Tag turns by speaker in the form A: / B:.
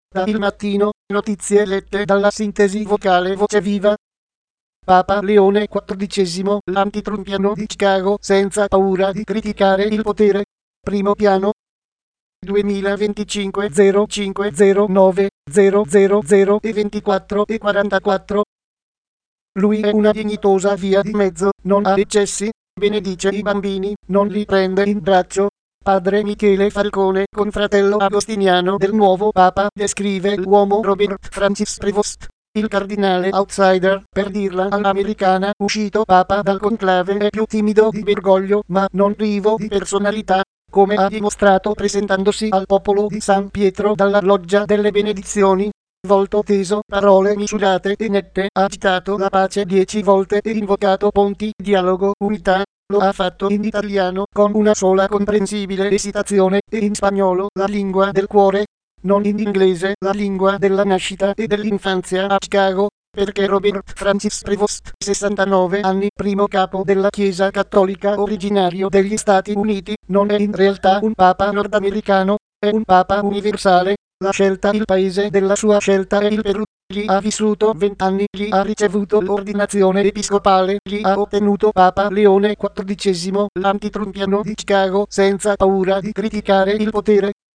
A: Da Il Mattino, notizie lette dalla sintesi vocale Voce Viva. Papa Leone XIV, l'antitrumpiano di Chicago, senza paura di criticare il potere. Primo piano. 2025 0509 000 e 24 e 44. Lui è una dignitosa via di mezzo, non ha eccessi, benedice i bambini, non li prende in braccio. Padre Michele Falcone, confratello agostiniano del nuovo Papa, descrive l'uomo Robert Francis Prevost, il cardinale outsider, per dirla all'americana, uscito Papa dal conclave, è più timido di Bergoglio, ma non privo di personalità, come ha dimostrato presentandosi al popolo di San Pietro dalla loggia delle benedizioni. Volto teso, parole misurate e nette, ha citato la pace 10 volte e invocato ponti, dialogo, unità. Lo ha fatto in italiano, con una sola comprensibile esitazione, e in spagnolo, la lingua del cuore, non in inglese, la lingua della nascita e dell'infanzia a Chicago, perché Robert Francis Prevost, 69 anni, primo capo della Chiesa Cattolica originario degli Stati Uniti, non è in realtà un papa nordamericano, è un papa universale. La scelta, il paese della sua scelta è il Perù. Gli ha vissuto 20 anni, gli ha ricevuto l'ordinazione episcopale, gli ha ottenuto Papa Leone XIV, l'antitrumpiano di Chicago, senza paura di criticare il potere.